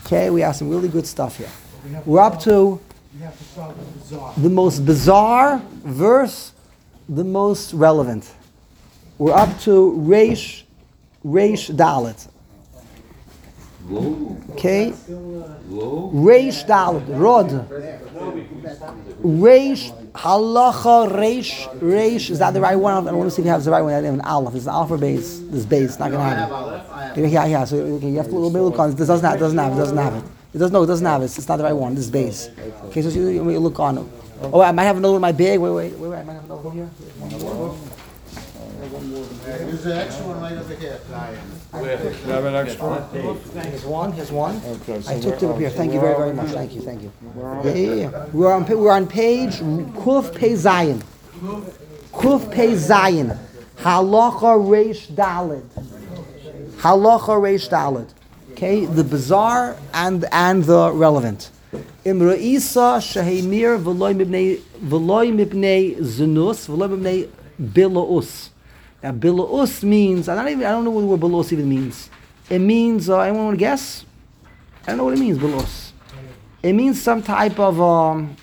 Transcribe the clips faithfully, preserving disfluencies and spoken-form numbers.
Okay, we have some really good stuff here. We're up to the most bizarre verse, the most relevant. We're up to Reish, Reish Dalet. Okay? Reish Dalet, Rod. Reish, Halacha, Reish, Reish. Is that the right one? I don't want to see if you have the right one. I have an Aleph. It's an Aleph or base. This base. It's not going to have it. Yeah, yeah. So okay, you have to look on. This doesn't have. It doesn't have. It doesn't have it. It doesn't. No, it doesn't have it. It's not the right one. This is base. Okay, so you, you look on it. Oh, I might have another one in my bag. Wait, wait, wait, wait. I might have another one here. There's an extra one right over here. You have an extra one? Here's one. Here's one. Okay, so I took it we're- up here. Thank you very, very much. Thank you. Thank you. We're on- Yeah, yeah, yeah. We're on. pa- We're on page Kuf Pei Zayin. Kuf Pei Zayin. Halacha Reish Daled. Halacha Reish Daled. Okay, the bizarre and and the relevant. Imra Isa Shehemir V'loy Mibnei V'loy Mibnei Zenus V'loy Mibnei Bilaus. Now Bilaus means I don't even I don't know what the word Bilaus even means. It means uh, anyone want to guess? I don't know what it means. Bilaus. It means some type of um,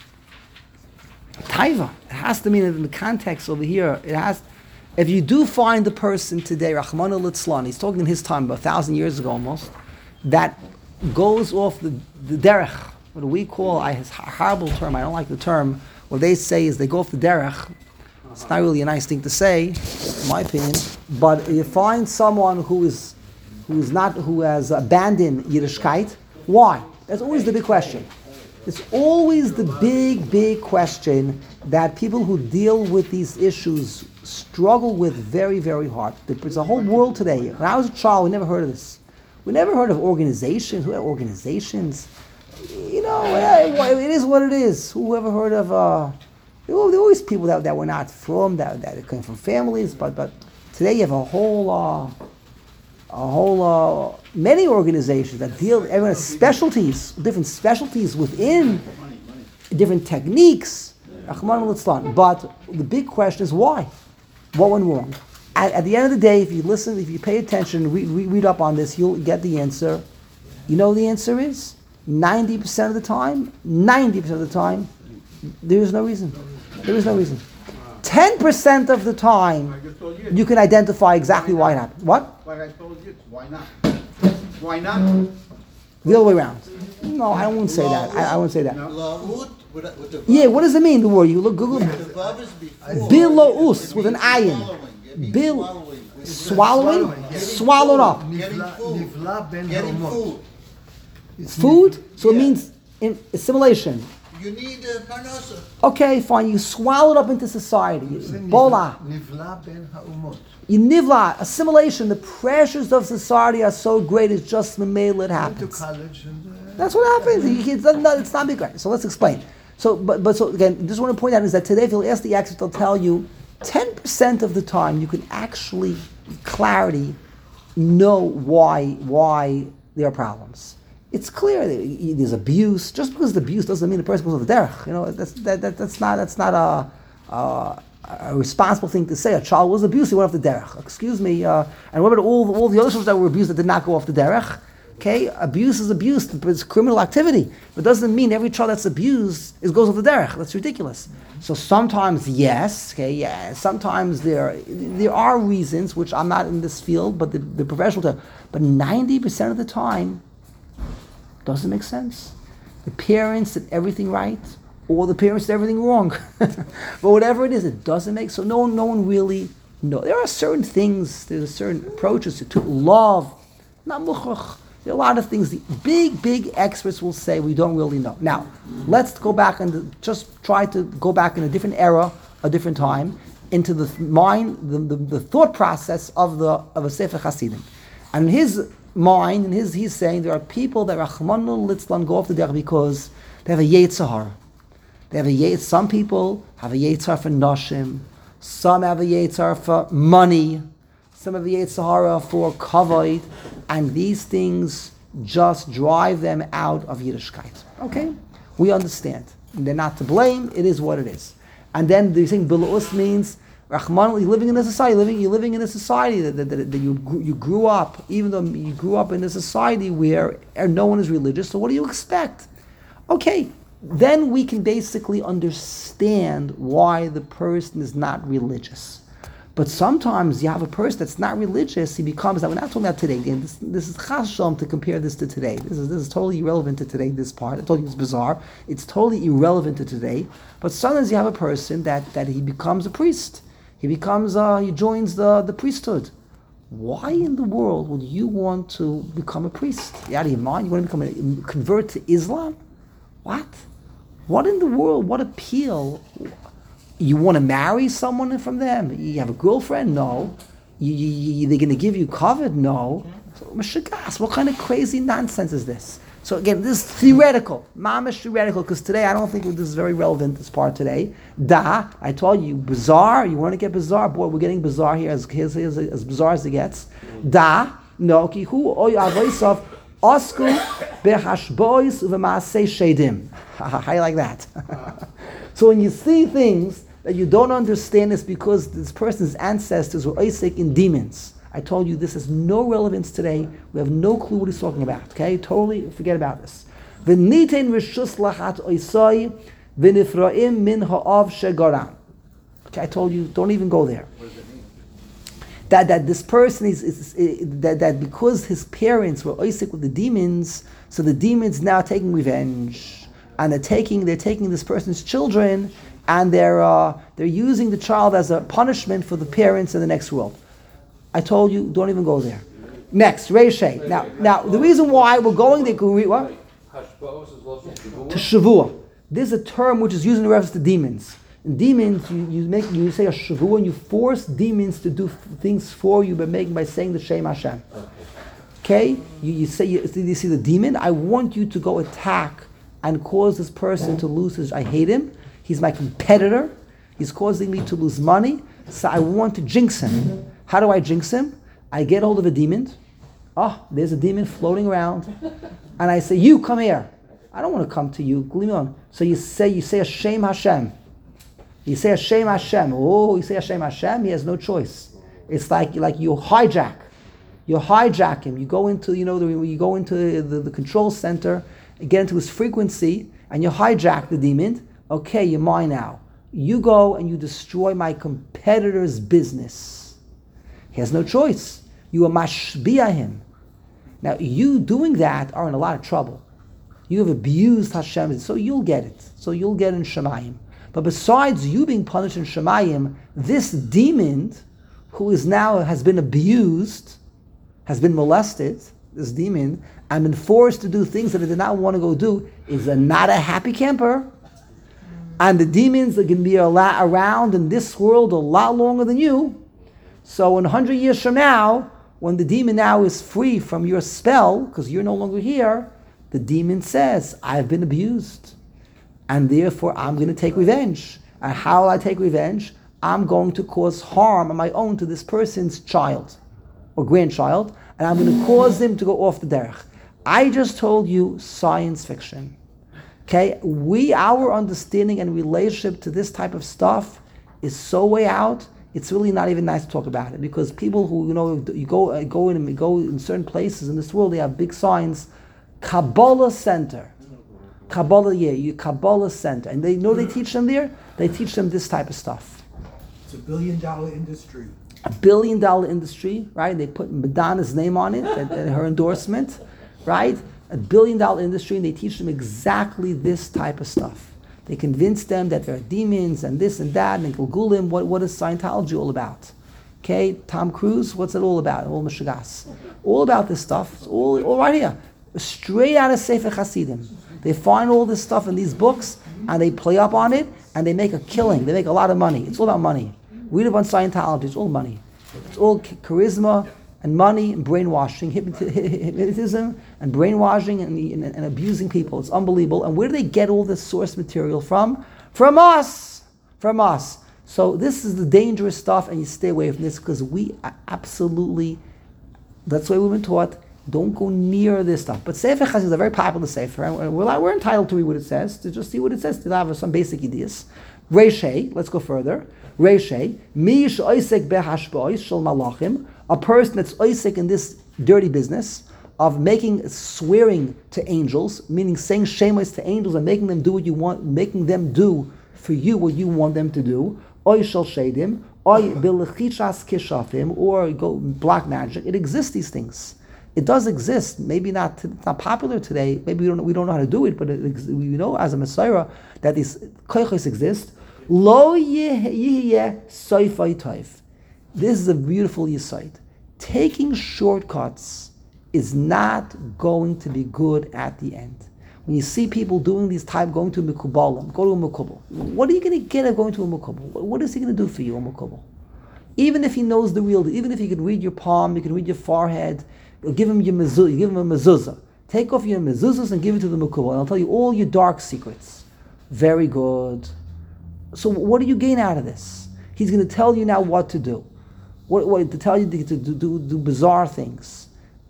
taiva. It has to mean in the context over here. It has. If you do find the person today, Rahman al-Litzlan, he's talking in his time, about a thousand years ago almost, that goes off the, the derech, what we call, I it's a horrible term, I don't like the term, what they say is they go off the derech. It's not really a nice thing to say, in my opinion, but you find someone who is who is not, who has abandoned Yiddishkeit, why? That's always the big question. It's always the big, big question that people who deal with these issues struggle with very, very hard. There's a whole world today. When I was a child, we never heard of this. We never heard of organizations. Who had organizations? You know, it is what it is. Who ever heard of? Uh, there were always people that, that were not from that that came from families, but but today you have a whole uh, a whole uh, many organizations that deal. Everyone has specialties, different specialties within different techniques. But the big question is why? What went wrong? At, at the end of the day, if you listen, if you pay attention, read, read, read up on this, you'll get the answer. You know what the answer is? ninety percent of the time, ninety percent of the time, there is no reason. There is no reason. ten percent of the time, you can identify exactly why it happened. What? Like I told you, why not? Why not? The other way around. No, I won't say that. I, I won't say that. La'ut with a- with the Yeah, what does it mean, the word? You look, Google. The vav is before. Bila'us with an ayin. Swallowing. It means Bil, swallowing. swallowing, swallowed up. Getting food. Getting food. Food, so it Yeah. means in assimilation. You need a parnasa. Okay, fine. You swallowed up into society. Bola. You nivla, assimilation. The pressures of society are so great. It's just the male it happens. That's what happens. You can't- It's not, it's not big right. So let's explain. So, but but so again, just want to point out is that today, if you'll ask the experts, they'll tell you ten percent of the time you can actually clarity know why why there are problems. It's clear that there's abuse. Just because there's abuse doesn't mean the person goes on the derech. You know, that's that, that that's not that's not a, a a responsible thing to say. A child was abused, he went off the derech. Excuse me. Uh, and what about all all the other children that were abused that did not go off the derech? Okay, abuse is abuse, but it's criminal activity. But it doesn't mean every child that's abused is goes off the derech. That's ridiculous. So sometimes yes, okay, yeah. Sometimes there there are reasons which I'm not in this field, but the, the professional term. But ninety percent of the time. Doesn't make sense. The parents did everything right, or the parents did everything wrong. But whatever it is, it doesn't make so. No one, no one really knows. There are certain things. There's certain approaches to, to love. Not muchach. There are a lot of things. The big, big experts will say we don't really know. Now, let's go back and just try to go back in a different era, a different time, into the mind, the, the, the thought process of the of a Sefer Hasidim, and his. Mind and his he's saying there are people that Rachmanu Litzlan go off the derech because they have a Yetzer Hara. They have a Yetzer. Some people have a Yetzer Hara for Nashim. Some have a Yetzer Hara for money. Some have a Yetzer Hara for kavod, and these things just drive them out of Yiddishkeit. Okay, we understand. They're not to blame. It is what it is. And then the thing Bila'us means Rahman, you're living in a society, living, you're living in a society that, that, that, that you, grew- you grew up, even though you grew up in a society where no one is religious, so what do you expect? Okay, then we can basically understand why the person is not religious. But sometimes you have a person that's not religious, he becomes, we're not talking about today, again, this, this is chas shalom to compare this to today. This is, this is totally irrelevant to today, this part. I told you it's bizarre. It's totally irrelevant to today. But sometimes you have a person that, that he becomes a priest. He becomes, uh, he joins the, the priesthood. Why in the world would you want to become a priest? You out of your mind? You want to become a, convert to Islam? What? What in the world? What appeal? You want to marry someone from them? You have a girlfriend? No. You, you, you, they're going to give you covet? No. So, Meshagas, what kind of crazy nonsense is this? So again, this is theoretical. Mamish theoretical, because today I don't think this is very relevant, this part today. Da, I told you, bizarre, you want to get bizarre? Boy, we're getting bizarre here, as, as, as, as bizarre as it gets. Da, no, ki hu oy avoisov osku behashbois uvemaasei shedim. How you like that? So when you see things that you don't understand, it's because this person's ancestors were Isaac in demons. I told you this has no relevance today. We have no clue what he's talking about. Okay, totally forget about this. V'nitein rishus lachat oisai v'nifraim min ha'av shegaram. Okay, I told you, don't even go there. What does it mean? That that this person is, is, is that that because his parents were Isaac with the demons, so the demons now taking revenge, and they're taking they're taking this person's children, and they're uh, they're using the child as a punishment for the parents in the next world. I told you, don't even go there. Next, Reishay. Now, now the reason why we're going there, what? To Shavua. This is a term which is used in reference to demons. In demons, you, you make you say a Shavua and you force demons to do f- things for you by making by saying the Shem Hashem. Okay? You, you say you, you see the demon. I want you to go attack and cause this person to lose his. I hate him. He's my competitor. He's causing me to lose money. So I want to jinx him. How do I jinx him? I get hold of a demon. Oh, there's a demon floating around. And I say, you, come here. I don't want to come to you. Leave me alone. So you say, you say Hashem Hashem. You say Hashem Hashem. Oh, you say Hashem Hashem. He has no choice. It's like, like you hijack. You hijack him. You go into, you know, the, you go into the, the control center, and get into his frequency, and you hijack the demon. Okay, you're mine now. You go and you destroy my competitor's business. He has no choice. You are mashbiah him. Now, you doing that are in a lot of trouble. You have abused Hashem, so you'll get it. So you'll get in Shemayim. But besides you being punished in Shemayim, this demon, who is now has been abused, has been molested, this demon, and been forced to do things that it did not want to go do, is a, not a happy camper. And the demons are going to be a lot around in this world a lot longer than you. So in one hundred years from now, when the demon now is free from your spell, because you're no longer here, the demon says, I've been abused. And therefore, I'm going to take revenge. And how will I take revenge? I'm going to cause harm on my own to this person's child or grandchild, and I'm going to cause them to go off the derech. I just told you science fiction. Okay, we, our understanding and relationship to this type of stuff is so way out. It's really not even nice to talk about it, because people who, you know, you go go in and go in certain places in this world, they have big signs, Kabbalah Center, Kabbalah, yeah, you Kabbalah Center, and they know they teach them there. They teach them this type of stuff. It's a billion dollar industry. A billion dollar industry, right? They put Madonna's name on it and, and her endorsement, right? A billion dollar industry, and they teach them exactly this type of stuff. They convince them that there are demons and this and that, and they Google him. What, what is Scientology all about? Okay, Tom Cruise, what's it all about? All Meshagas. All about this stuff. It's all, all right here. Straight out of Sefer Hasidim. They find all this stuff in these books, and they play up on it, and they make a killing. They make a lot of money. It's all about money. Read about Scientology. It's all money. It's all charisma and money and brainwashing, hypnotism and brainwashing and, and, and abusing people. It's unbelievable. And where do they get all this source material from? From us! From us. So this is the dangerous stuff, and you stay away from this, because we absolutely, that's why we've been taught, don't go near this stuff. But Sefer Chazal is a very popular Sefer, and we're, we're entitled to read what it says, to just see what it says, to have some basic ideas. Reishei, let's go further. Reshe, mish oisek behashbois shel malachim, a person that's oisek in this dirty business of making swearing to angels, meaning saying shemos to angels and making them do what you want, making them do for you what you want them to do. Oy shel shedim, oy bilichichas kishafim, or go black magic. It exists. These things. It does exist. Maybe not. It's not popular today. Maybe we don't. We don't know how to do it. But it, we know as a Messiah that these koichos exist. Lo yihye soifai toif. This is a beautiful yesod. Taking shortcuts is not going to be good at the end. When you see people doing these type, going to Mekubalim, go to a Mekubal. What are you going to get at going to a Mekubal? What is he going to do for you, a Mekubal? Even if he knows the real, even if he can read your palm, he can read your forehead, give him your mezuzah, you give him a mezuzah. Take off your mezuzahs and give it to the Mekubal, and I'll tell you all your dark secrets. Very good. So what do you gain out of this? He's going to tell you now what to do. What, what to tell you to, to, to do, do bizarre things.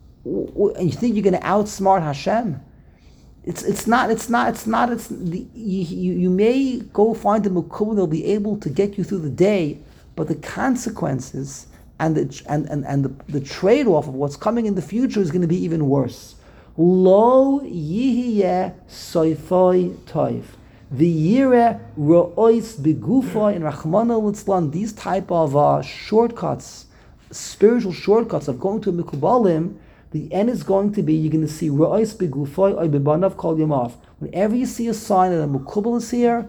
And you think you're going to outsmart Hashem? It's it's not it's not it's not it's the, you, you you may go find a mekubal, they'll be able to get you through the day, but the consequences and the and, and, and the, the trade-off of what's coming in the future is going to be even worse. Lo yihiyeh soifoi toiv. V'yireh ro'ois begufoi and rachmana litzlan. These type of uh, shortcuts, spiritual shortcuts of going to a mekubalim, the end is going to be, you're going to see Ra'is begufoy or bebanav kol yamav. Whenever you see a sign that a mukubal is here,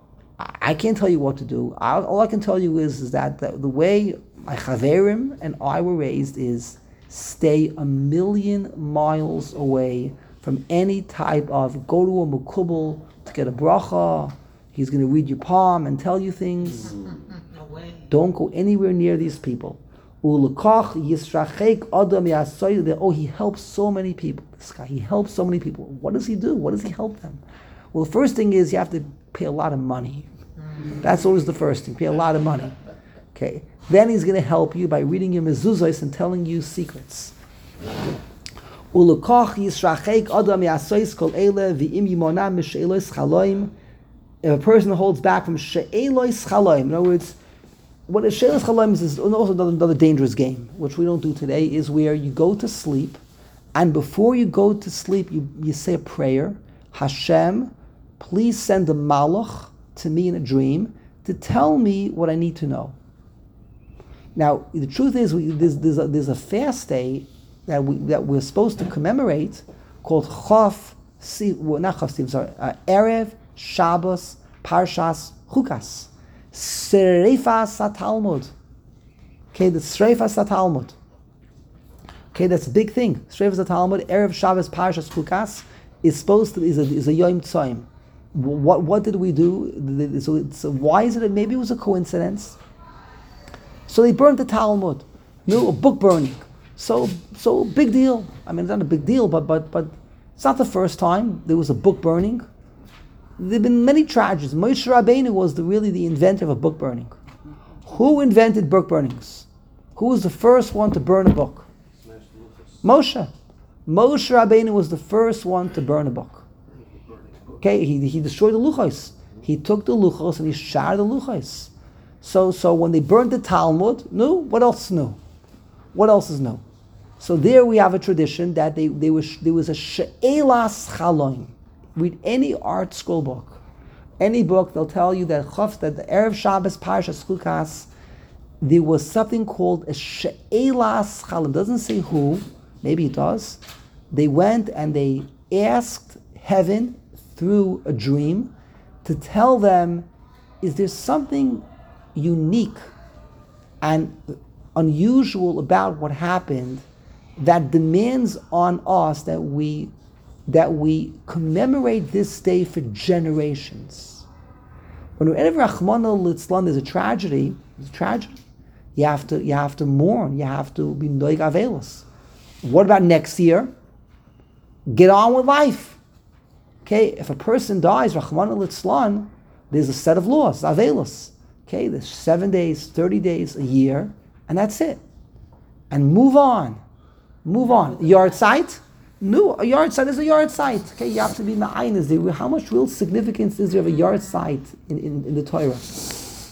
I can't tell you what to do. I, all I can tell you is, is that the, the way my chaverim and I were raised is stay a million miles away from any type of go to a mukubal to get a bracha. He's going to read your palm and tell you things. No way. Don't go anywhere near these people. Oh, he helps so many people. This guy, he helps so many people. What does he do? What does he help them? Well, the first thing is you have to pay a lot of money. That's always the first thing. Pay a lot of money. Okay. Then he's going to help you by reading your mezuzahs and telling you secrets. If a person holds back from she'elois chaloim, in other words, what a she'elois chaloim is, is also another, another dangerous game, which we don't do today, is where you go to sleep, and before you go to sleep, you, you say a prayer, Hashem, please send a malach to me in a dream to tell me what I need to know. Now, the truth is, we, there's, there's, a, there's a fast day that, we, that we're supposed to commemorate called Chof, well, not Chof, sorry, uh, Erev Shabbos Parshas Chukas. Sreifas HaTalmud. Okay, the Sreifas HaTalmud. Okay, that's a big thing. Sreifas HaTalmud, Erev Shabbos Parshas Chukas, is supposed to, is a, is a Yom Tzayim. What, what did we do? So, so why is it, maybe it was a coincidence. So they burned the Talmud. No, a book burning. So, so big deal. I mean, it's not a big deal, but, but, but it's not the first time there was a book burning. There have been many tragedies. Moshe Rabbeinu was the, really the inventor of a book burning. Who invented book burnings? Who was the first one to burn a book? Moshe. Moshe Rabbeinu was the first one to burn a book. Okay, he, he destroyed the luchos. He took the luchos and he shattered the luchos. So, so when they burned the Talmud, no, what else new? What else is new? So there we have a tradition that they, they was, there was a she'elas chaloim. Read any art school book, any book, they'll tell you that that the Erev Shabbos Parshas Chukas, there was something called a she'elas chaloim. Doesn't say who, maybe it does. They went and they asked heaven through a dream to tell them, is there something unique and unusual about what happened that demands on us that we that we commemorate this day for generations. Whenever Rachmana litzlan there's a tragedy, there's a tragedy. You have to you have to mourn. You have to be noig avelos. What about next year? Get on with life. Okay, if a person dies, Rachmana litzlan, there's a set of laws, avelos. Okay, there's seven days, thirty days, a year, and that's it. And move on. Move on. Yard site? No, a yard site is a yard site. Okay, you have to be ma'ayin. Is there, how much real significance is there of a yard site in, in, in the Torah?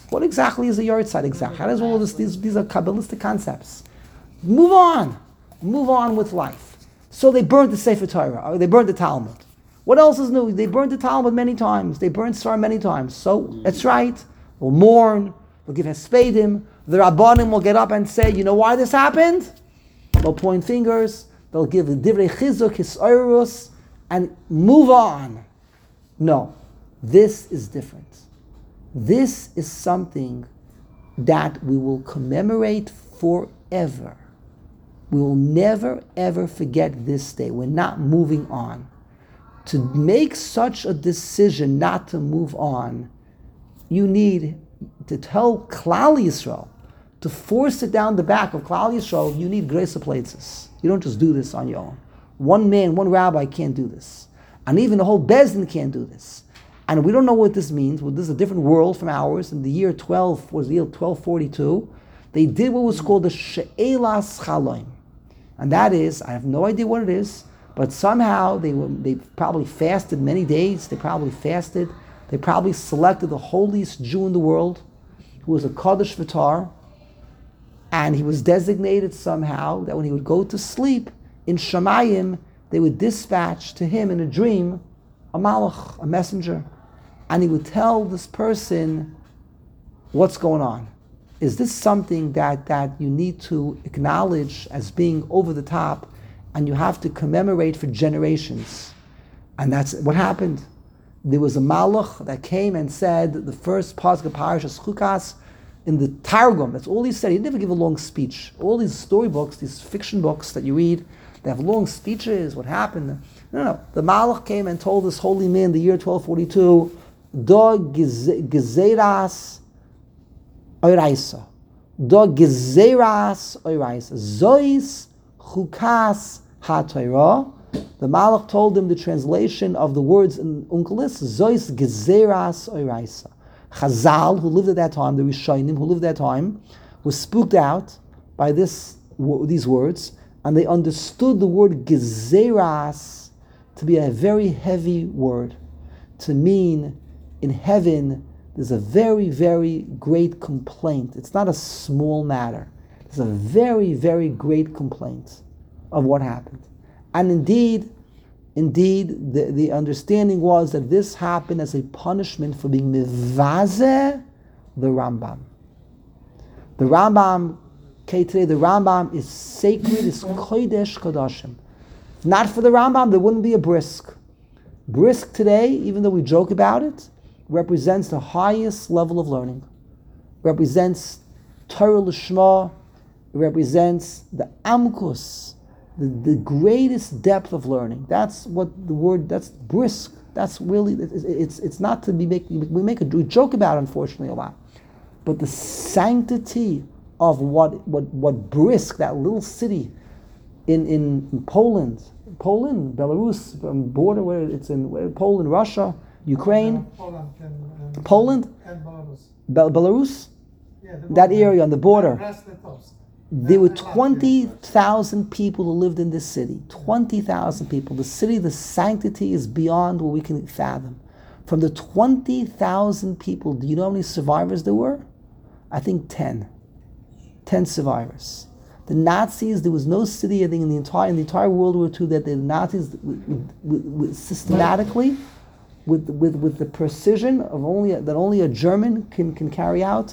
What exactly is a yard side exactly? How does all of this, these, these are Kabbalistic concepts. Move on. Move on with life. So they burned the Sefer Torah, or they burned the Talmud. What else is new? They burned the Talmud many times. They burned Sar many times. So that's right. We'll mourn. We'll give Hespedim. The Rabbanim will get up and say, you know why this happened? They'll point fingers. They'll give the Divrei Chizuk, Hisayrus, and move on. No, this is different. This is something that we will commemorate forever. We will never, ever forget this day. We're not moving on. To make such a decision not to move on, you need to tell Klal Yisrael, to force it down the back of Klal Yisrael, you need grace of places. You don't just do this on your own. One man, one rabbi can't do this. And even the whole Bezdin can't do this. And we don't know what this means. Well, this is a different world from ours. In the year twelve, was the year twelve forty-two, they did what was called the She'elas Chaloim. And that is, I have no idea what it is, but somehow they were, they probably fasted many days. They probably fasted. They probably selected the holiest Jew in the world, who was a Kaddish Vitar, and he was designated somehow that when he would go to sleep in Shamayim, they would dispatch to him in a dream a malach, a messenger, and he would tell this person what's going on. Is this something that, that you need to acknowledge as being over the top, and you have to commemorate for generations? And that's what happened. There was a malach that came and said the first pasuk of Parashas Chukas in the Targum. That's all he said. He never gave a long speech. All these storybooks, these fiction books that you read, they have long speeches. What happened? No, no. The malach came and told this holy man in the year twelve forty-two, "Do gezeras oiraisa, do gezeras oiraisa, zois chukas haTorah." The malach told him the translation of the words in Unkelis, Zois Gezeras Oiraisa. Chazal, who lived at that time, the Rishonim, who lived at that time, was spooked out by this these words, and they understood the word Gezeras to be a very heavy word, to mean in heaven there's a very, very great complaint. It's not a small matter. It's a very, very great complaint of what happened. And indeed, indeed, the, the understanding was that this happened as a punishment for being mivazeh the Rambam. The Rambam, okay, today the Rambam is sacred, is kodesh kodashim. If not for the Rambam, there wouldn't be a brisk. Brisk today, even though we joke about it, represents the highest level of learning. Represents Torah Lishma, represents the Amkus, The, the greatest depth of learning. That's what the word, that's brisk. That's really, it's it's, it's not to be making, we make a we joke about it, unfortunately, a lot. But the sanctity of what what what brisk, that little city in, in, in Poland, Poland, Belarus, um, border where it's in where, Poland, Russia, Ukraine, Poland, and, and, Poland, and Belarus. Be- Belarus, Yeah, the that border. area on the border. Brest-Litovsk. There were And Latvia. twenty thousand people who lived in this city. twenty thousand people. The city, the sanctity is beyond what we can fathom. From the twenty thousand people, do you know how many survivors there were? I think ten. ten survivors. The Nazis, there was no city, I think, in the entire in the entire World War Two that the Nazis with, with, with systematically, with, with with the precision of only that only a German can, can carry out,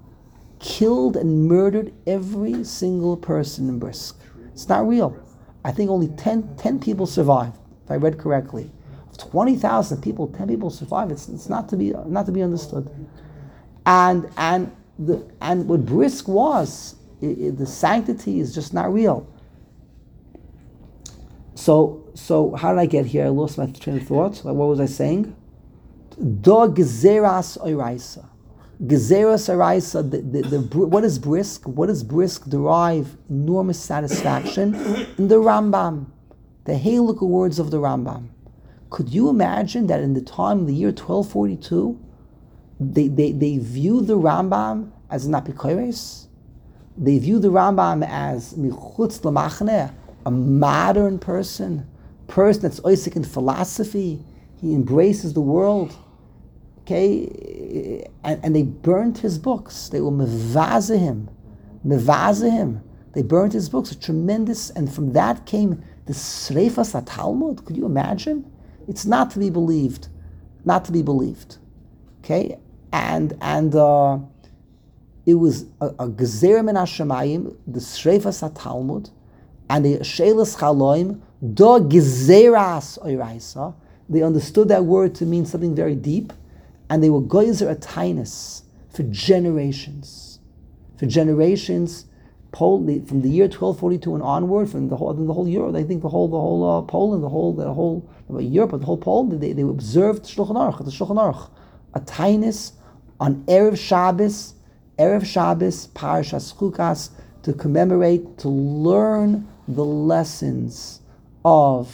killed and murdered every single person in Brisk. It's not real. I think only ten, ten people survived, if I read correctly. Of twenty thousand people, ten people survived. It's, it's not to be not to be understood. And and the and what Brisk was, it, it, the sanctity is just not real. So so how did I get here? I lost my train of thought. What was I saying? Do gezeras oiraisa. Gezeras Araisa, the, the, the, what is brisk? What does brisk derive enormous satisfaction? In the Rambam, the Halakha words of the Rambam. Could you imagine that in the time, the year twelve forty-two, they, they, they view the Rambam as an apikoros? They view the Rambam as michutz lamachne, a modern person, person that's oisik in philosophy. He embraces the world. okay, and, and they burnt his books. They will mevaze him, mevaze him. They burnt his books. A tremendous, and from that came the Sreifas HaTalmud. Could you imagine? It's not to be believed, not to be believed. Okay, and and uh, it was a, a gezer min hashamayim, the Sreifas HaTalmud, and the Sheilas Chaloim, do gezeras oiraisa. They understood that word to mean something very deep, and they were goyzer a tainus for generations. For generations, Pol- from the year twelve forty-two and onward, from the whole, the whole Europe, I think the whole, the whole uh, Poland, the whole, the whole Europe, but the whole Poland, they, they observed Shulchan Aruch, the Shulchan Aruch, a tainus on Erev Shabbos, Erev Shabbos, Parashas Chukas, to commemorate, to learn the lessons of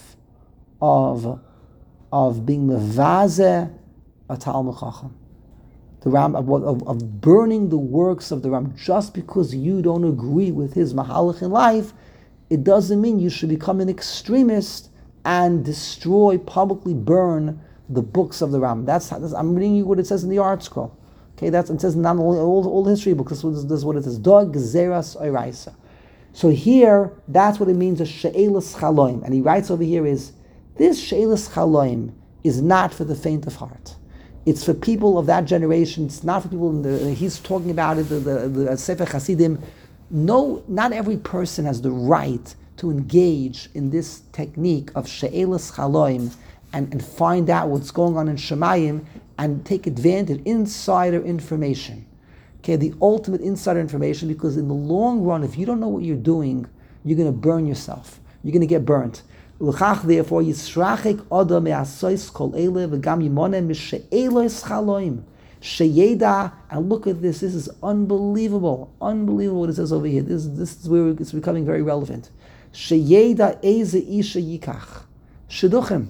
of of being mevaze a Talmud Chacham, the Ram of, of, of burning the works of the Ram. Just because you don't agree with his mahalach in life, it doesn't mean you should become an extremist and destroy, publicly burn the books of the Ram. That's, that's I'm reading you what it says in the Art Scroll. Okay, that's it says not all all, all the history books. This is, this is what it says. Dog gezeras oiraisa. So here, that's what it means, a she'elas chaloim. And he writes over here is, this she'elas chaloim is not for the faint of heart. It's for people of that generation. It's not for people in the, he's talking about it, the, the, the Sefer Hasidim. No, not every person has the right to engage in this technique of she'elas chaloim and, and find out what's going on in Shemayim and take advantage, insider information. Okay, the ultimate insider information, because in the long run, if you don't know what you're doing, you're going to burn yourself. You're going to get burnt. Therefore, Yisrachik Adam me'asois kol ele v'gam yimonem mishe'elos chaloim sheyeda. And look at this. This is unbelievable. Unbelievable what it says over here. This, this is where it's becoming very relevant. Sheyeda eze isha yikach sheduchim.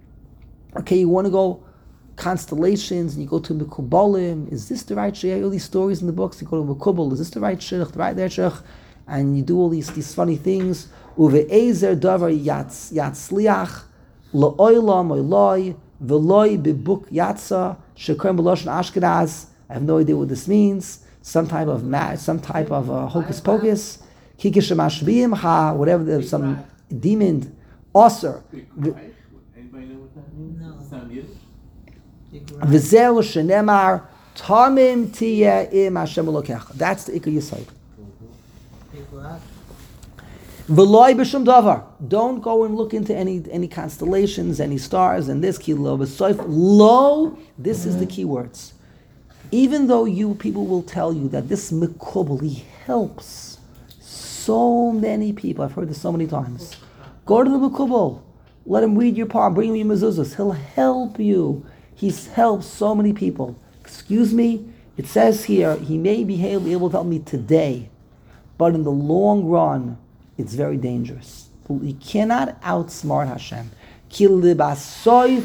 Okay, you want to go constellations, and you go to Mekubalim. Is this the right shayach? All these stories in the books. You go to Mekubal. Is this the right shayach? The right there shayach? And you do all these these funny things. Uve'ezer davar yatzliach la'olam oiloi v'loi bibuk yatsa shekrem b'loshen Ashkenaz. I have no idea what this means. Some type of ma- some type of uh, hocus pocus. Kikish mashbiyim ha whatever. There's some demon osir. Anybody know what that means? No. Sound Yiddish? V'zeu shenemar tamim tiyeh im Hashem Elokecha. That's the Ikar Yisod. V'loi b'shum davar. Don't go and look into any any constellations, any stars, and this kilo b'soif lo. This is the key words. Even though you people will tell you that this Mekubal, he helps so many people. I've heard this so many times. Go to the Mekubal. Let him read your palm. Bring him your mezuzahs. He'll help you. He's helped so many people. Excuse me. It says here he may be able to help me today, but in the long run, it's very dangerous. You cannot outsmart Hashem. Ki libasoif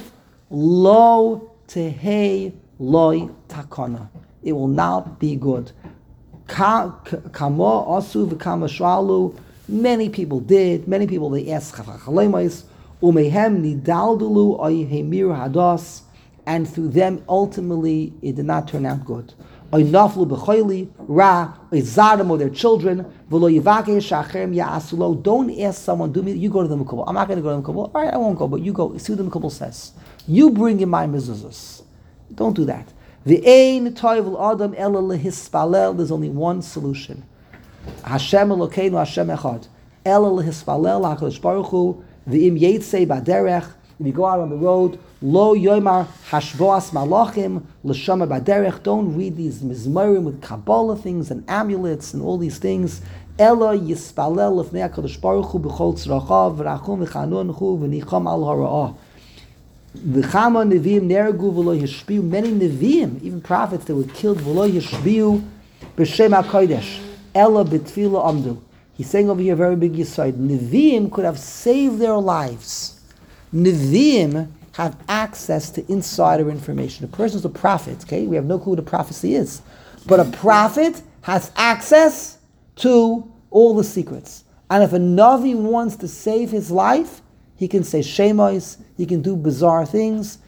lo tehei loy takana. It will not be good. Kamo asu v'kama shvalu. Many people did. Many people they asked chachaleimais umehem nidaldulu oy hemir hadas, and through them ultimately it did not turn out good. Oy naflu b'choili ra oy zaramo their children v'lo yivakesh acherem ya'asulo. Don't ask someone, do me. You go to the Mekubal. I'm not going to go to the Mekubal. All right, I won't go, but you go. See what the Mekubal says. You bring in my mezuzahs. Don't do that. V'ein toivel adam ela lehispalel. There's only one solution. Hashem Elokeinu Hashem Echad. Ela lehispalel HaKadosh Baruch Hu v'im yeitzei baderech. If you go out on the road, lo yoymar hashboas malachim l'shama baderech. Don't read these mizmarim with Kabbalah things and amulets and all these things. Ela yispalel lefnei HaKadosh Baruch Hu b'chol tzrachav v'rachum v'chanun hu v'nicham al hara'ah. V'chama neviim neregu v'lo yishbiu. Many neviim, even prophets, they were killed v'lo yishbiu b'shem HaKodesh. Ela b'tfila amdu. He's saying over here a very big yisod. Neviim could have saved their lives. Nevi'im have access to insider information. A person's a prophet, okay? We have no clue what a prophecy is. But a prophet has access to all the secrets. And if a Navi wants to save his life, he can say shemos, he can do bizarre things,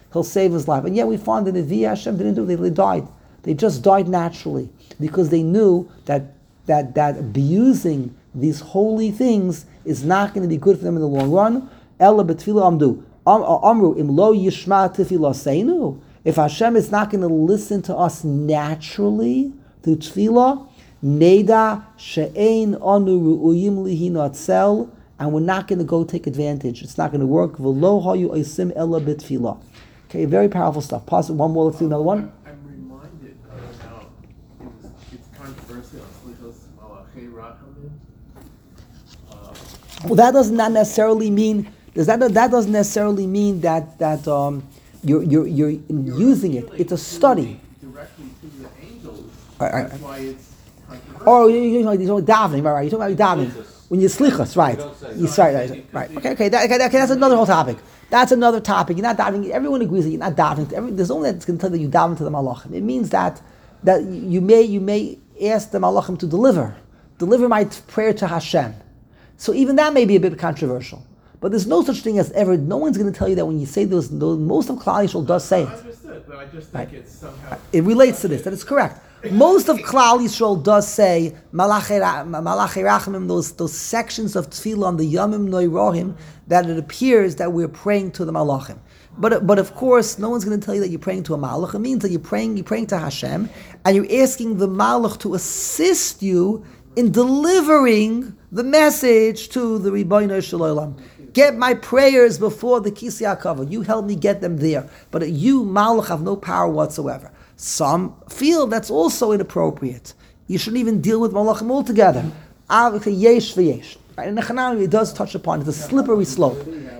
He'll save his life. And yet we find that the Nevi'ei Hashem didn't do it, they died. They just died naturally because they knew that that that abusing these holy things is not going to be good for them in the long run. Ella betfila amdu. Amru im lo yishma tefillah. If Hashem is not going to listen to us naturally through tefillah, neda she'ein anu ru'uyim lihi natzel, and we're not going to go take advantage. It's not going to work. V'lo hayu oisim ella betfillah. Okay, very powerful stuff. Pause it one more. Let's do another one. I'm, I'm reminded of how it was, it's controversial on Slichos Malachei Rachamim. Uh, Well, that does not necessarily mean. Does that that doesn't necessarily mean that that um, you're you're you're using it. It's a study. Directly to the angels. Right, right, That's why it's controversial. Oh, you you you're talking davening, right? Right. You're talking about davening when you slichas, right? You right, right, right. Okay, okay, that, okay, that, okay. That's another whole topic. That's another topic. You're not davening. Everyone agrees that you're not davening. Every, there's no one that's going to tell you you daven to the malachim. It means that that you may you may ask the malachim to deliver, deliver my t- prayer to Hashem. So even that may be a bit controversial. But there's no such thing as ever. No one's going to tell you that when you say those. those most of Klal Yisrael does say I it. understood, but I just think Right. it's somehow. It relates to this. That is correct. Most of Klal Yisrael does say Malachei Ra- Malachei Rachamim, those those sections of Tefillah on the Yamim Noirohim, that it appears that we're praying to the Malachim. But but of course, no one's going to tell you that you're praying to a Malach. It means that you're praying you're praying to Hashem, and you're asking the Malach to assist you in delivering the message to the Ribono Shel Olam. Get my prayers before the Kisei HaKavod. You help me get them there. But you, Malach, have no power whatsoever. Some feel that's also inappropriate. You shouldn't even deal with Malachim altogether. Obviously, yesh v'yesh. Right? And Nechanami, it does touch upon it. It's a slippery slope.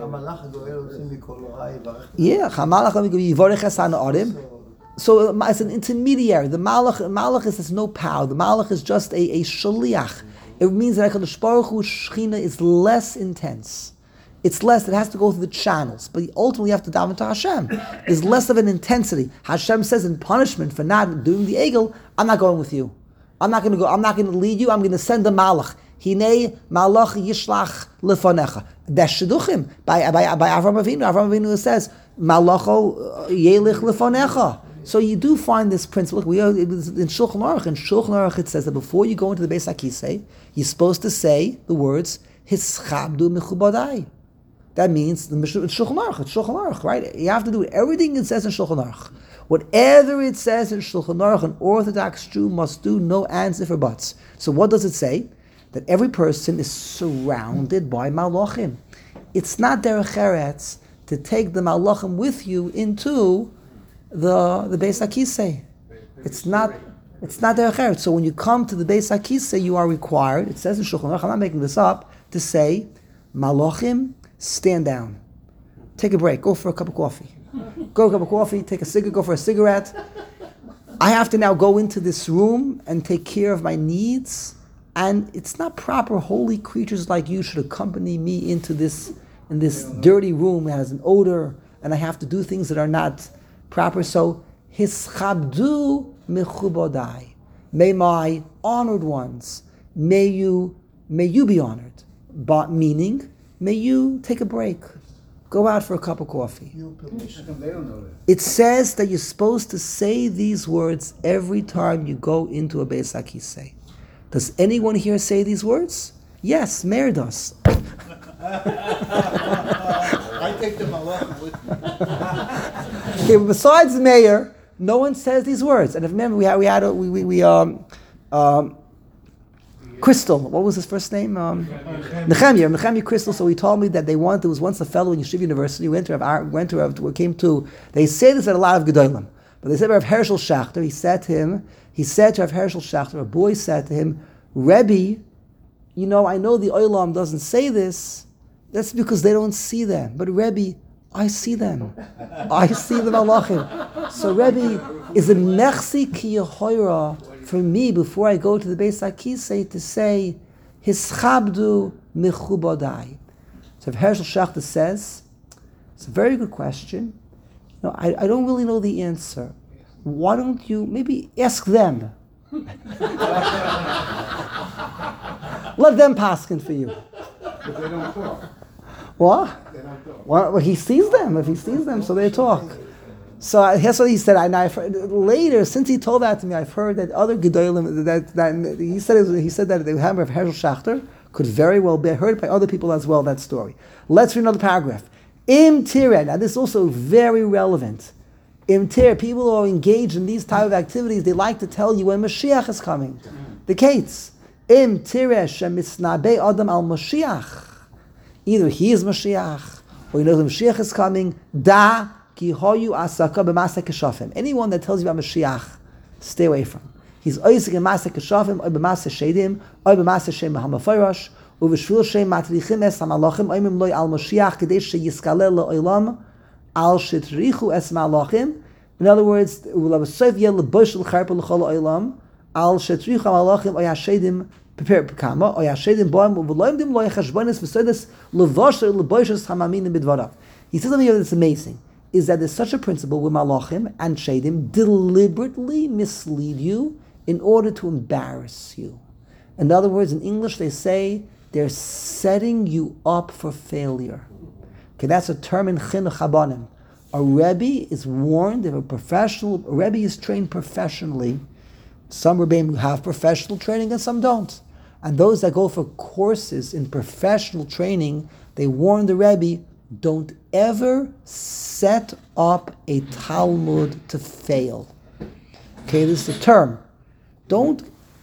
Yeah, Chamalach Yivorech Es HaNa'arim. So uh, it's an intermediary. The Malach, Malach is there's no power. The Malach is just a, a shaliach. It means that HaKadosh Baruch Hu's Shechina is less intense. It's less, it has to go through the channels. But ultimately you have to daven to Hashem. There's less of an intensity. Hashem says in punishment for not doing the egel, I'm not going with you. I'm not going to go, I'm not going to lead you, I'm going to send a malach. Hinei malach yishlach lefanecha. That's shidduchim. By, by, by Avraham Avinu, Avraham Avinu says, malacho yelich lefanecha. So you do find this principle. We are, it was in Shulchan Aruch. In Shulchan Aruch it says that before you go into the Beis HaKisei, you're supposed to say the words, hischabdu mechubadai. That means the Shulchan Aruch. It's Shulchan Aruch, right? You have to do everything it says in Shulchan Aruch. Whatever it says in Shulchan Aruch, an Orthodox Jew must do, no ands, if or buts. So what does it say? That every person is surrounded by malachim. It's not derech eretz to take the malachim with you into the the Beis HaKisei. It's not it's not derech eretz. So when you come to the Beis HaKisei, you are required. It says in Shulchan Aruch, I'm not making this up, to say malachim, stand down. Take a break. Go for a cup of coffee. Go for a cup of coffee. Take a cigarette. Go for a cigarette. I have to now go into this room and take care of my needs. And it's not proper. Holy creatures like you should accompany me into this in this dirty room that has an odor, and I have to do things that are not proper. So, hischabdu mechubodai. May my honored ones, may you, may you be honored. But meaning, may you take a break. Go out for a cup of coffee. It says that you're supposed to say these words every time you go into a Beis HaKisei. Does anyone here say these words? Yes, Meir does. I take the malach with me. Okay, besides Meir, no one says these words. And if remember, we had we had a, we we, we um um Crystal. What was his first name? Um, Nehemiah. Nehemiah Crystal. So he told me that they wanted. There was once a fellow in Yeshiva University who went to have went to have, came to. They say this at a lot of Gedolim, but they said Rav Hershel Schachter. He said to him. He said to Rav Hershel Schachter. A boy said to him, Rebbe, you know, I know the Olam doesn't say this. That's because they don't see them. But Rebbe, I see them. I see the Malachim. So Rebbe, is it nechsi ki yehoira for me before I go to the Beis HaKisei to say hischabdu mechubadai? So Hershel Schachter says, it's a very good question. No, I, I don't really know the answer. Why don't you maybe ask them? Let them paskin for you. But they don't talk. What? They don't talk. Well, he sees them. If he sees them, so they talk. So uh, that's what he said. And I've heard, later, since he told that to me, I've heard that other gedolim that, that he said it was, he said that the hammer of Hershel Schachter could very well be heard by other people as well. That story. Let's read another paragraph. Im tireh. Now this is also very relevant. Im tireh. People who are engaged in these type of activities, they like to tell you when Mashiach is coming. The Kates. Im tireh shemisnabe adam al Mashiach. Either he is Mashiach or he knows when Mashiach is coming. Da. Anyone that tells you about Mashiach, stay away from. He's oisik in Maseh Keshafim, or b'Maseh Shedim, or b'Maseh Shem Hamaforash, or b'Shvil Shem Matlichim Es Hamalachim, oimim loy al Mashiach, kadesh sheyiskalel le'olam, al shetrichu es malachim. In other words, u'lavasov yel le'bosh l'charpa l'chol olam, al shetrichu malachim oy hashedim prepare kama oy hashedim boim u'v'loim loy chashbonis v'sodes levosh le'bosh hamamin b'dvarav. He says something here that's amazing. Is that there's such a principle where malachim and shadim deliberately mislead you in order to embarrass you. In other words, in English they say they're setting you up for failure. Okay, that's a term in chinuch habanim. A rebbe is warned if a professional a rebbe is trained professionally. Some rebbeim have professional training and some don't. And those that go for courses in professional training, they warn the rebbe, don't ever set up a Talmud to fail. Okay, this is the term. Don't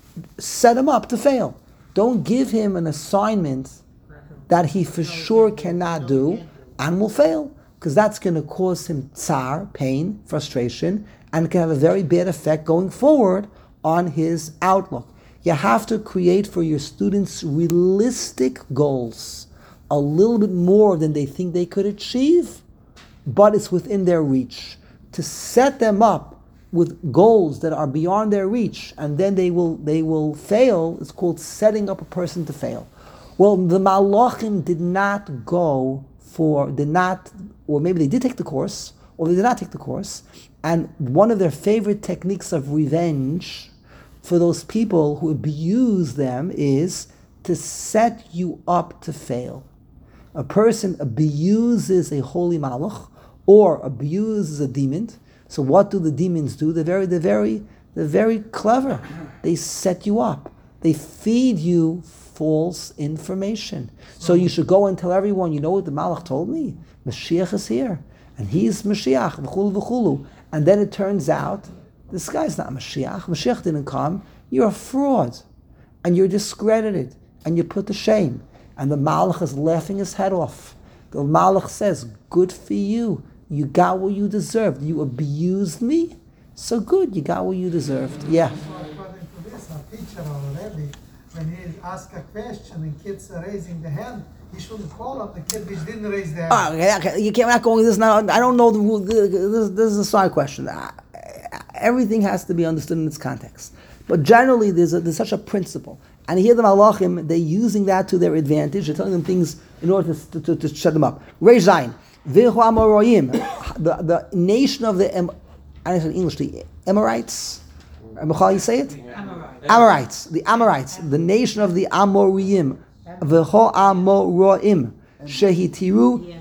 set him up to fail. Don't give him an assignment that he for sure cannot do and will fail, because that's going to cause him tsar, pain, frustration, and can have a very bad effect going forward on his outlook. You have to create for your students realistic goals. A little bit more than they think they could achieve, but it's within their reach. To set them up with goals that are beyond their reach, and then they will they will fail, it's called setting up a person to fail. Well, the Malachim did not go for, did not, or maybe they did take the course, or they did not take the course, and one of their favorite techniques of revenge for those people who abuse them is to set you up to fail. A person abuses a holy malach or abuses a demon. So what do the demons do? They're very, they're very, they're very clever. They set you up. They feed you false information. So you should go and tell everyone, you know what the malach told me? Mashiach is here. And he's Mashiach, v'chulu v'chulu. And then it turns out, this guy's not Mashiach. Mashiach didn't come. You're a fraud. And you're discredited. And you're put to shame. And the Malach is laughing his head off. The Malach says, good for you. You got what you deserved. You abused me? So good, you got what you deserved. Yeah. So according to this, a teacher or a rebbe, when he asks a question and kids are raising the hand, he shouldn't call up the kid which didn't raise the hand. Oh, okay, okay. You can't, I'm not going this now. I don't know the rule. This, this is a side question. Uh, everything has to be understood in its context. But generally, there's, a, there's such a principle. And here the Malachim, they're using that to their advantage. They're telling them things in order to, to, to shut them up. Reish Zayin. Vihu Amoroyim. The, the nation of the, em, I don't know in English, the Amorites. How you say it? Amorites. Amorites. The Amorites. The nation of the Amorim. Vihu Amoroim. Shehitiru.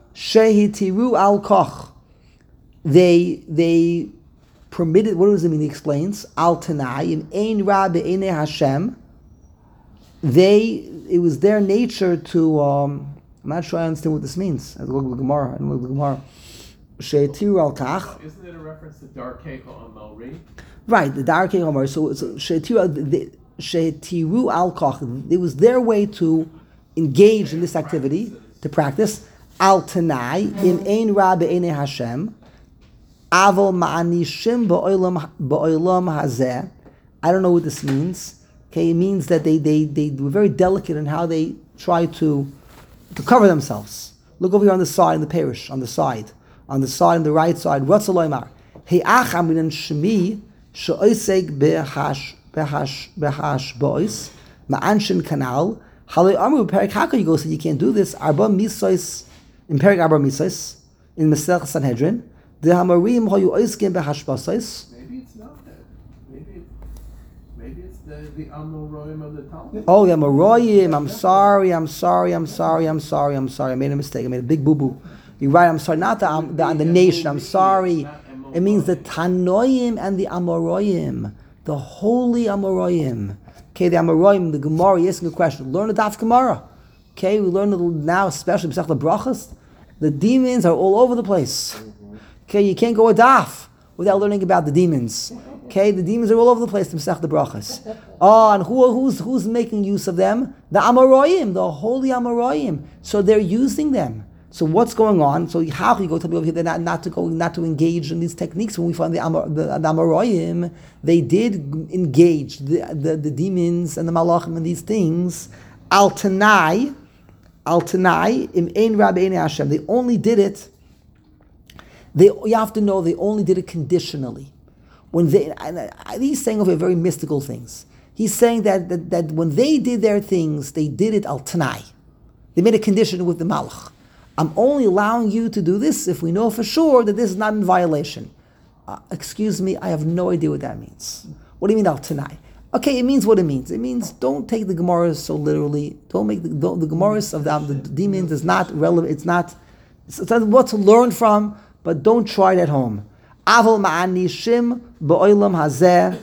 Shehitiru al koch. They, they permitted, what does it mean? He explains. Al Tanai. Im ein ra be'enei Hashem. They, it was their nature to, um, I'm not sure I understand what this means. I look at the Gemara, I look at the Gemara. She'etiru al kach. Isn't it a reference to Darkei Ha'amori? Right, the Darkei Ha'amori. So, so she'etiru, she'etiru al kach. It was their way to engage in this activity, to practice. Al tanai, im ein ra be'enei Hashem, avol ma'anishim ba'olam hazeh. I don't know what this means. Okay, it means that they, they, they were very delicate in how they try to, to cover themselves. Look over here on the side, in the parish, on the side. On the side, on the right side. Ratzaloymar. He'ach aminan shemi she'oiseg behash behash behash bois ma'anshin kanal haloi amru perik haka. You go, so you can't do this. Arba misois in perik arba misois in Masech Sanhedrin. The hamarim hoyu oiskim behash bois. Maybe it's not that. Maybe it's, maybe it's the the Amoroim of the Talmud. Oh, the Amoroim. I'm sorry. I'm sorry. I'm sorry. I'm sorry. I'm sorry. I made a mistake. I made a big boo boo. You're right. I'm sorry. Not the um, the, the nation. I'm sorry. It means the Tanoim and the Amoroim, the holy Amoroim. Okay, the Amoroim, the Gemara, asking a question. Learn the Daf Gemara. Okay, we learn it now, especially Pesach Brachas. The demons are all over the place. Okay, you can't go a Daf without learning about the demons. Okay, the demons are all over the place in Pesach Brachas. Oh, and who, who's who's making use of them? The Amoroim, the holy Amoroim. So they're using them. So what's going on? So how can you go tell people here not, not to go, not to engage in these techniques? When we find the, Amor, the, the Amoroim, they did engage the, the, the demons and the Malachim and these things. Al Tanai, Al Tanai, im Ein Rabbi Ein Hashem. They only did it. They you have to know they only did it conditionally. When they, and he's saying over very mystical things. He's saying that, that that when they did their things, they did it al Tanai. They made a condition with the Malach. I'm only allowing you to do this if we know for sure that this is not in violation. Uh, excuse me, I have no idea what that means. What do you mean al Tanai? Okay, it means what it means. It means don't take the Gemaras so literally. Don't make the don't, the Gemaras of the, the demons is not relevant. It's not. It's, it's not what to learn from, but don't try it at home. Aval ma'anishim ba'olam hazeh.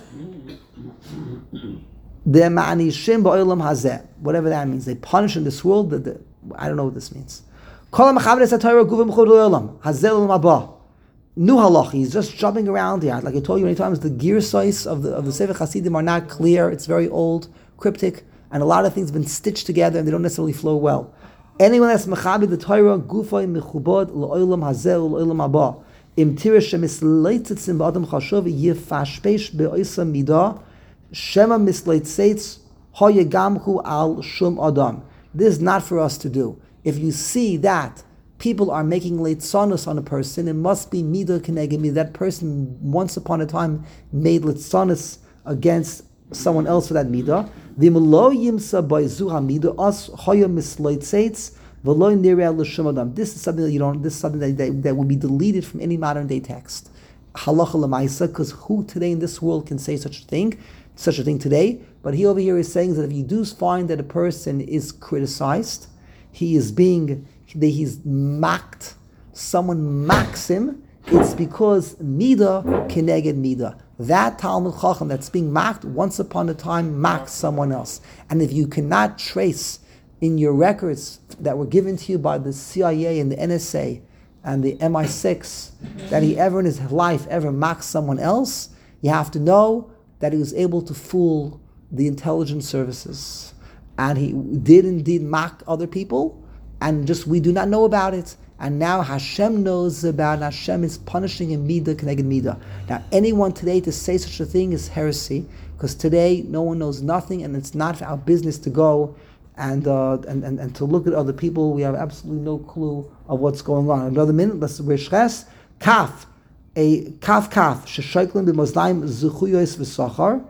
The ma'anishim ba'olam hazeh. Whatever that means. They punish in this world. The, the, I don't know what this means. Kol ha'mechaveres ha'torah guvim chod olam hazeh olam haba. New halach. He's just jumping around here. Like I told you many times, the gear size of the of the Sefer Hasidim are not clear. It's very old, cryptic, and a lot of things have been stitched together and they don't necessarily flow well. Anyone that's mechaber the Torah gufay mechubod la'olam hazeh la'olam haba. Im tirish shemisleitzim ba'adam chashuv yifashpesh be'oisa midah shema misleitzitz hayegamhu al shum adam. This is not for us to do. If you see that people are making leitzanus on a person, it must be midah keneged midah. That person once upon a time made leitzanus against someone else for that midah. V'imlo yimsa ba'zuha midah as haya misleitzitz. This is something that you don't. This is something that, that, that would be deleted from any modern day text. Halacha l'maisa, because who today in this world can say such a thing, such a thing today? But he over here is saying that if you do find that a person is criticized, he is being, that he's mocked, someone mocks him, it's because midah keneged midah. That Talmud Chacham that's being mocked once upon a time mocked someone else, and if you cannot trace in your records that were given to you by the C I A and the N S A and the M I six, that he ever in his life ever mocked someone else, you have to know that he was able to fool the intelligence services. And he did indeed mock other people, and just we do not know about it. And now Hashem knows about it. Hashem is punishing him midah keneged midah. Now anyone today to say such a thing is heresy, because today no one knows nothing, and it's not our business to go And, uh, and and and to look at other people. We have absolutely no clue of what's going on. Another minute, let's resh kaf, a kaf kaf sheshayklin b'mozlaim zuchuyos v'sachar.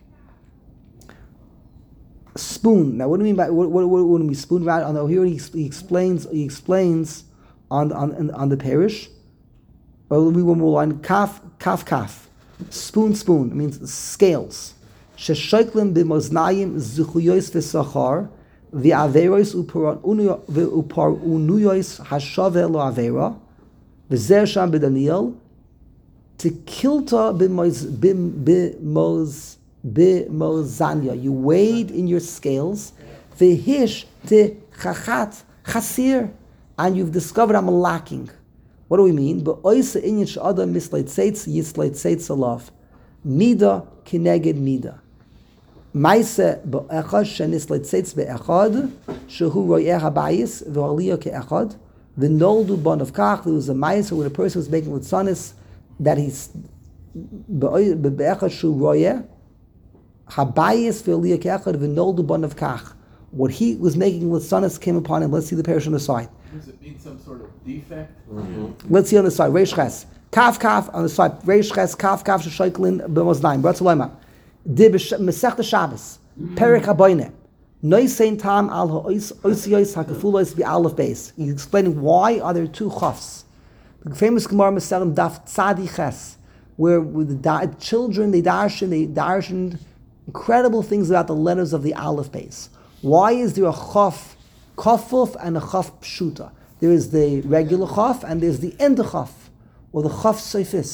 Spoon. Now, what do you mean by what? What, what, what do we spoon? Right? On here, he, he explains. He explains on on on the parish. Well, we one more line. Kaf kaf kaf. Spoon spoon. It means scales. Sheshayklin b'moznayim zuchuyos v'sachar. The averos upar unuyos hashave lo avera, the zersham b'Daniel, to kilta b'moz b'moz b'mozanya. You weighed in your scales, the hish te chachat chasir, and you've discovered I'm lacking. What do we mean? But oisa inyan she'adam misleitzeitz yisleitzeitz alav, mida kineged mida. Maise be'echad shenis leitzeitz be'echad shehu royeh habayis v'aliyah ke'echad v'noldu bon of kach. There was a maise when a person was making litzanis that he's be'echad shehu royeh habayis v'aliyah ke'echad v'noldu bon of kach. What he was making litzanis came upon him. Let's see the parish on the side. Does it mean some sort of defect? Mm-hmm. Let's see on the side. Reish ches kaf kaf on the side. Reish ches kaf kaf sheshayklin b'moznaim. Bratzulayma. Mesech the Shabbos, Perek Haboyne, Noisein Tam al Ha'oisiyos Hakafulos V'Alef Beis. He's explaining why are there two chafs. The famous Gemara Meserim Daf Tzadi Ches, where with the da- children they darshan, they darshan incredible things about the letters of the Aleph Beis. Why is there a chaf kafuf and a chaf pshuta? There is the regular chaf and there's the end chaf, or the chaf seifis.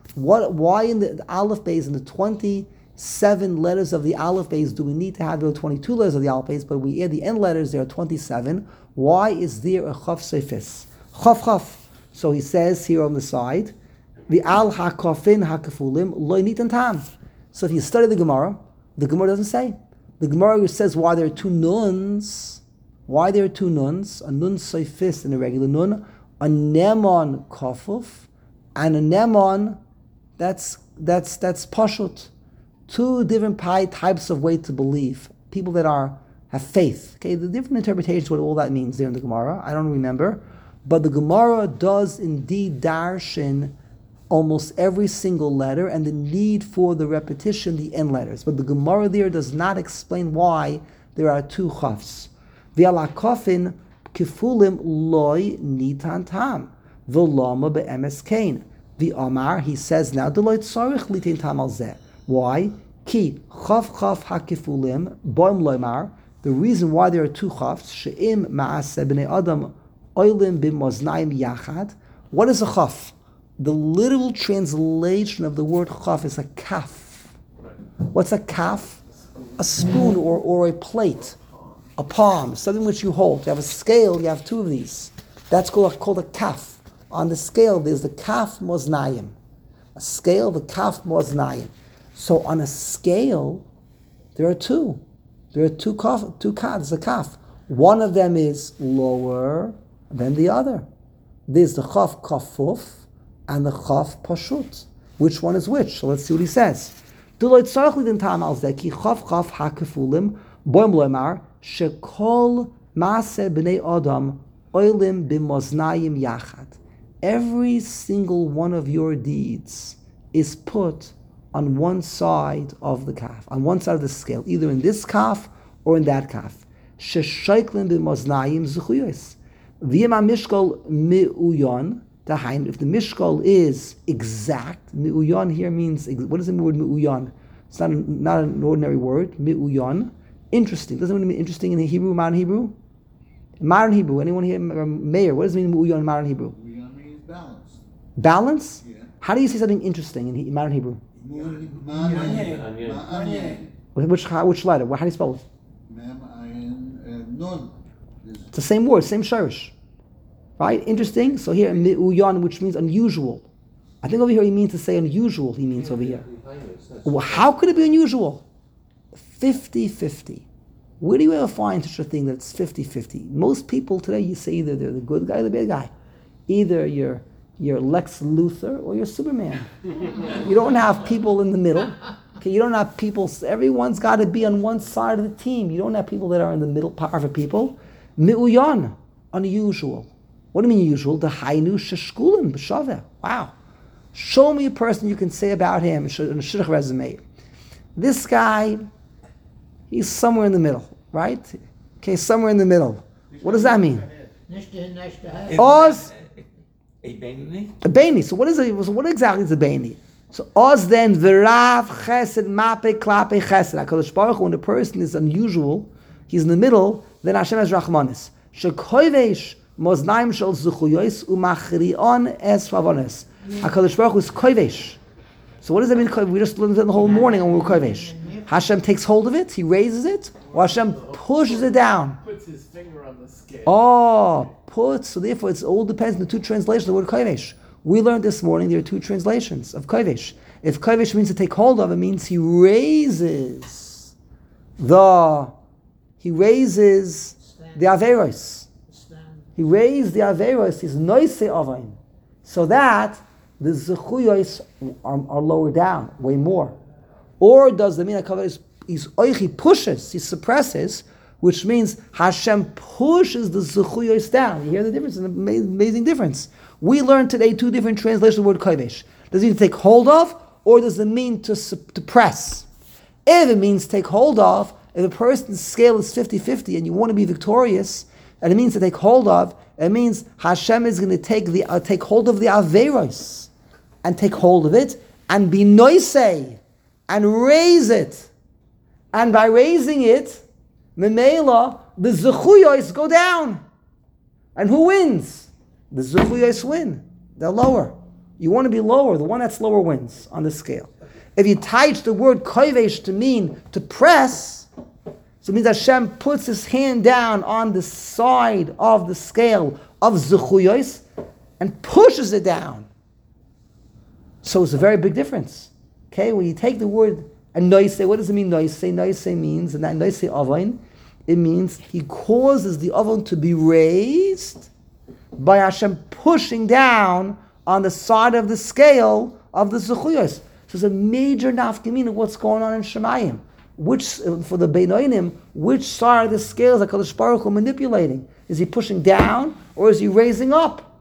What? Why in the, the Aleph Beis, in the twenty-seven letters of the Aleph Beis, do we need to have the twenty-two letters of the Aleph Beis, but we add the end letters, there are twenty-seven. Why is there a Chaf Seifis? Chaf Chaf. So he says here on the side, the Al HaKafin HaKafulim Lo Nitan Tam. So if you study the Gemara, the Gemara doesn't say. The Gemara says why there are two nuns. Why there are two nuns? A nun Seifis and a regular nun. A Nemon Kafuf and a Nemon, that's that's that's Pashut. Two different pi types of way to believe. People that are have faith. Okay, the different interpretations what all that means there in the Gemara. I don't remember. But the Gemara does indeed darshan almost every single letter and the need for the repetition, the end letters. But the Gemara there does not explain why there are two chafs. V'alakofin kifulim loy nitan tam v'lama be'emes kain. V'amar, he says now, deloy tzarich litin tam al zeh. Why? Ki chaf chaf hakifulim boim loymar. The reason why there are two chafs, she'im ma'aseh b'nei adam oilim b'moznayim yachad. What is a chaf? The literal translation of the word chaf is a kaf. What's a kaf? A spoon or, or a plate, a palm, something which you hold. You have a scale, you have two of these. That's called a, called a kaf. On the scale, there's the kaf moznayim. A scale, the kaf moznayim. So on a scale, there are two. There are two kaf, two kaf, a kaf. One of them is lower than the other. There's the chaf kafuf and the chaf pashut. Which one is which? So let's see what he says. Duloy tzarich lidin tam al zeh ki chaf chaf hakefulim boim loymar shekol maaseh b'nei adam oilim b'moznayim yachad. Every single one of your deeds is put on one side of the kaf, on one side of the scale, either in this kaf or in that kaf. Sheshayklin b'moznayim zuchuyos. V'yema mishkol mi'uyon. If the mishkal is exact, mi'uyon here means, what does the word mi'uyon? It's not, not an ordinary word, mi'uyon. Interesting. Doesn't it mean interesting in Hebrew, modern Hebrew? Modern Hebrew, anyone here, Mayor, what does it mean mi'uyon in modern Hebrew? Mi'uyon means balance. Balance? Yeah. How do you say something interesting in he- modern Hebrew? Ma'ayin. Which, which letter? How do you spell it? Mem, ayin, nun. It's the same word, same shirish. Right? Interesting. So here, mi'uyon, which means unusual. I think over here he means to say unusual, he means over here. Well, how could it be unusual? fifty-fifty. Where do you ever find such a thing that's fifty-fifty? Most people today, you say either they're the good guy or the bad guy. Either you're, you're Lex Luthor or you're Superman. You don't have people in the middle. Okay, you don't have people, everyone's got to be on one side of the team. You don't have people that are in the middle part of people. Mi'uyon, unusual. What do you mean usual? The hainu sheshkulim b'shaveh. Wow. Show me a person you can say about him in a shidduch resume. This guy, he's somewhere in the middle, right? Okay, somewhere in the middle. What does that mean? Oz. A Benini? A Beni. So what is it? So what exactly is a Beni? So Oz then v'rav chesed mape klape chesed. HaKadosh Baruch Hu, when a person is unusual, he's in the middle, then Hashem has rachmanis. Shekoivesh moznaim shel zuchuyos umachrion es favones. HaKadosh Baruch Hu is koivesh. So what does that mean? We just learned it the whole morning when we were koivesh. Hashem takes hold of it, he raises it, or Hashem pushes it down. Puts his finger on the scale. Oh, puts. So therefore, it all depends on the two translations of the word koivesh. We learned this morning there are two translations of koivesh. If koivesh means to take hold of, it means he raises the he raises the averos. He raised the averos. He's noise avain, so that the zechuyos are, are lower down, way more. Or does the mean HaKavod is he's he pushes, he suppresses, which means Hashem pushes the zechuyos down. You hear the difference? An amazing, amazing difference. We learned today two different translations of the word kodesh. Does it mean to take hold of, or does it mean to, to press? If it means take hold of, if a person's scale is fifty-fifty and you want to be victorious, and it means to take hold of, it means Hashem is going to take the uh, take hold of the averos and take hold of it and be noisei and raise it. And by raising it, Memela, the zechuyos go down. And who wins? The zechuyos win. They're lower. You want to be lower. The one that's lower wins on the scale. If you touch the word koivesh to mean to press, so it means Hashem puts his hand down on the side of the scale of zechuyos and pushes it down. So it's a very big difference. Okay, when you take the word and noise, what does it mean? Noise, noise means, and that noise oven, it means he causes the oven to be raised by Hashem pushing down on the side of the scale of the zechuyos. So it's a major nafkamina of what's going on in Shemayim. Which, for the Beinonim, which side of the scale is HaKadosh Baruch Hu manipulating? Is he pushing down or is he raising up?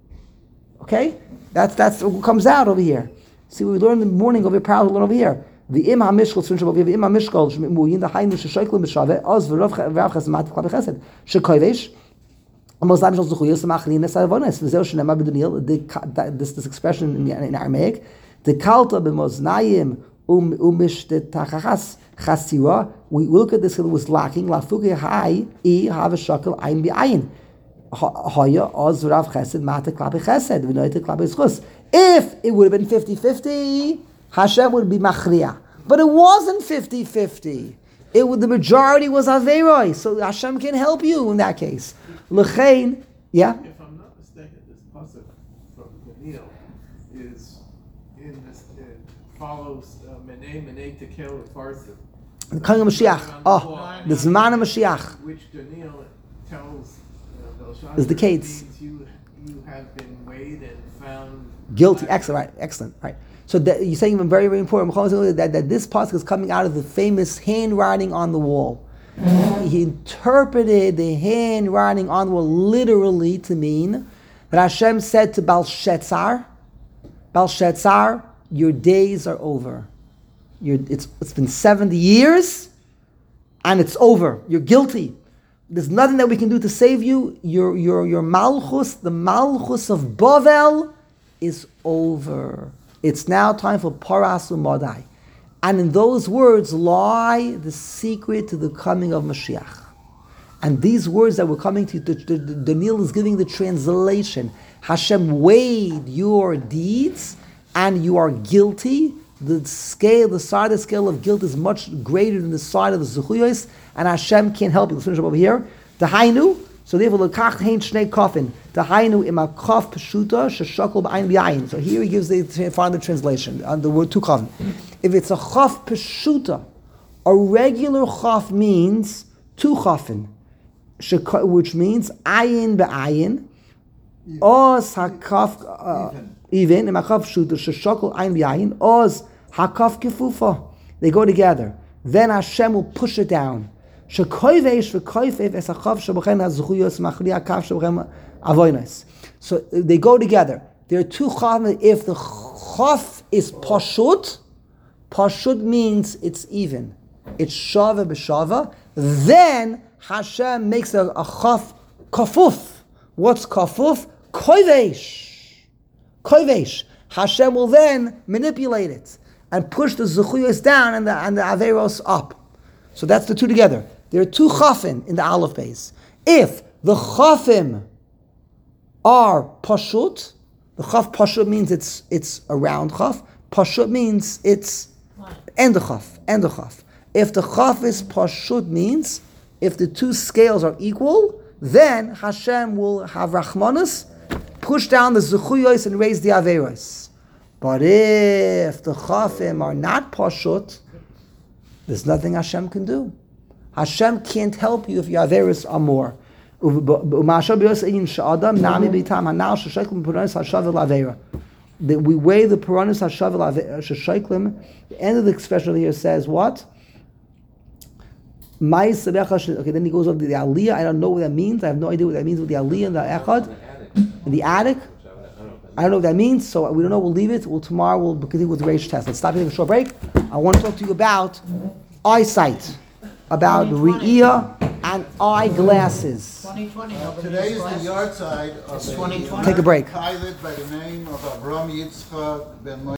Okay? That's that's what comes out over here. See, we learned in the morning over here, parallel learn over here. The Im HaMishkal, the Im HaMishkal, Shmuyin, the Hainu, Sheshoiklim, B'Shaveh, Oz, V'Rav Chesed, Mat, Klav Chesed, Shekoivesh, Amos Lam Shal Zuchuyos, Machlin, Nesavonis, V'Zeo Shenema B'Daniel, this this expression in, in Aramaic, the Kalta B'Moznayim, Um Umish the Tachachas, Chasira, we look at this, it was lacking, Lafuke Hai, I have a shakel, Ein B'Ayin. Hoya, Oz, V'Rav Chesed, Mat, Klav Chesed, V'Noite Klav Chus. If it would have been fifty-fifty, Hashem would be machriya. But it wasn't fifty-fifty. It would, the majority was Aveiroi. So Hashem can help you in that case. L'chein, yeah? If I'm not mistaken, this pasuk from Daniel is in this, it follows Menei Menei Tekel Farsim. The coming of Mashiach. Oh, the Zman of Mashiach. Which Daniel tells uh, Belshazzar is the case. You, you have been weighed and found guilty. Excellent, right? Excellent, right? So that, you're saying even very, very important that, that this pasuk is coming out of the famous handwriting on the wall. He interpreted the handwriting on the wall literally to mean that Hashem said to Belshazzar, Belshazzar, your days are over. You're, it's, it's been seventy years and it's over. You're guilty. There's nothing that we can do to save you. Your, your, your malchus, the malchus of Bavel, is over. It's now time for Paras U'Madai. And in those words lie the secret to the coming of Mashiach. And these words that we're coming to, the, the, the, Daniel is giving the translation. Hashem weighed your deeds and you are guilty. The scale, the side of the scale of guilt is much greater than the side of the Zechuyos, and Hashem can't help you. Let's finish up over here. The Hainu, so therefore, Lekach Hein Shnei Kofin. The Hainu Ima Kof Peshuta Sheshakol B'Ayin B'Ayin. So here he gives the final translation on the word tu kofin. If it's a Chof Peshuta, a regular Chof means two Chofin, which means Ayin B'Ayin, Oz HaKof even Ima Kof Peshuta Sheshakol Ayin B'Ayin, Oz HaKof Kefufa. They go together. Then Hashem will push it down. So they go together. There are two chaf. If the chaf is pashut, pashut means it's even. It's shava b'shava. Then Hashem makes a, a chaf kafuf. What's kafuf? Koivesh. Koivesh. Hashem will then manipulate it and push the zechuyos down and the and the averos up. So that's the two together. There are two chafim in the aleph base. If the chafim are pashut, the chaf pashut means it's it's a round chaf. Pashut means it's end the chaf, end the chaf. If the chaf is pashut means if the two scales are equal, then Hashem will have rachmanus, push down the zechuyos and raise the averos. But if the chafim are not pashut, there's nothing Hashem can do. Hashem can't help you if your averos are more. We weigh the Puranus Hashavil. The end of the expression here says what? Okay, then he goes over to the Aliyah. I don't know what that means. I have no idea what that means with the Aliyah and the Echad. In the attic. I don't know what that means, so we don't know. We'll leave it. Well, tomorrow we'll continue with the Reish test. Let's stop here, take a short break. I want to talk to you about eyesight, about re'iyah and eyeglasses. twenty twenty. Today is the yard side of a twenty twenty. Take a break. pilot by the name of Avram Yitzchak ben